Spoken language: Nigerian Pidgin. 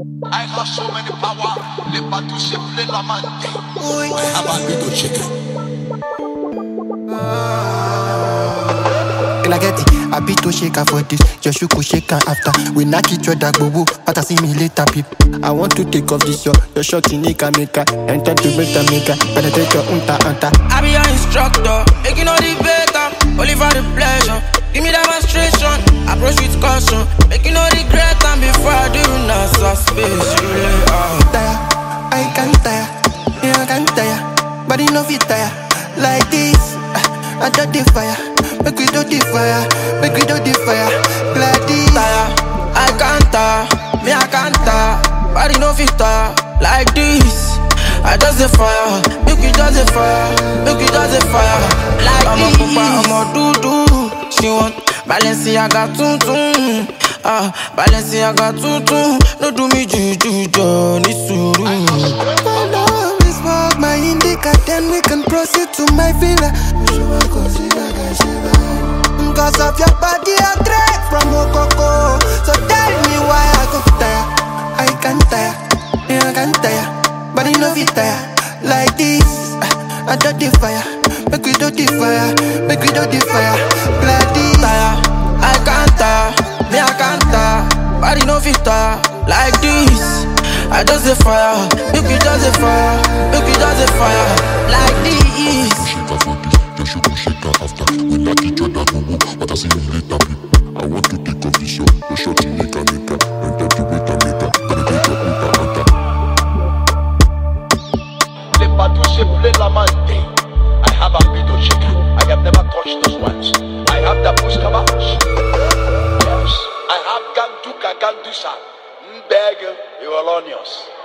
I have so many power, les bateaux se plaît la main. I have a bit of chicken. Can I get it? I beat to shake for this. Just you could shake after. We knock each other, boo. But I see me later, people. I want to take off this your shot in Nika Mika. Enter to better maker. Penetrate your unta. I be your instructor, making all the better. Only for the pleasure. Give me demonstration. Approach with caution. Making no regret. And before I do not space, you lay out. Tire, I can't tire. Yeah, I can't tire. But you know fit tire. Like this, I do the fire. Make we do the fire. Make we do the fire. Like this. Tire, I can't tire. Me I can't tire. But you know fit tire. Like this, I just the fire. Make we just the fire. Make we just the fire. Like I'm this. I'm a doo-doo. She want Balenciaga tum-tum. Balenciaga tum-tum. No do me juju, Johnny Suru. Smoke my indica, then we can proceed to my villa. Cause of your body, I trek from Okoko. So tell me why I go tire. I can't tire, yeah, I can't tire. But you know fit tire. Like this, I do the fire. Make we do the fire. Make we do the fire. Bloody tire, I can't tire. Me I can't tire. But you know fit tire. Like this, I just the fire. Make we just the fire. Make we just the fire. Like this. Shake after. We knock each other, boo. But I see you later, people. I want to take off this your shot in Nika Mika. Enter to better maker. Penetrate your unta. Les bateaux se plaît la main. I have a bit of chicken. I have never touched those ones. I have the push cabash. Yes. I have Ganduka Gandusa. Mbeg, you are onions.